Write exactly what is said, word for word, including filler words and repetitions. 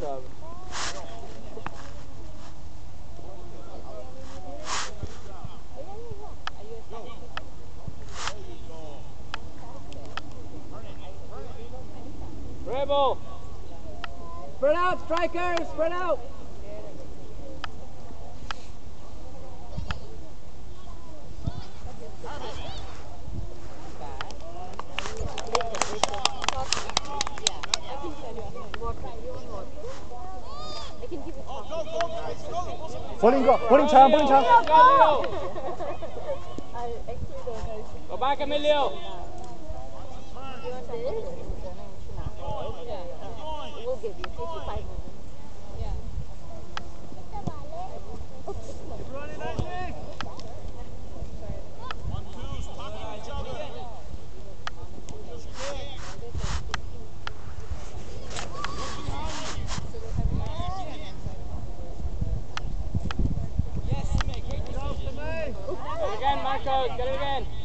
job. Rebel! Spread out, strikers! Spread out! Bowling go, bowling charm, bowling charm. Go back, Emilio. We'll give you fifty-five minutes. Again, Marcos, get it again.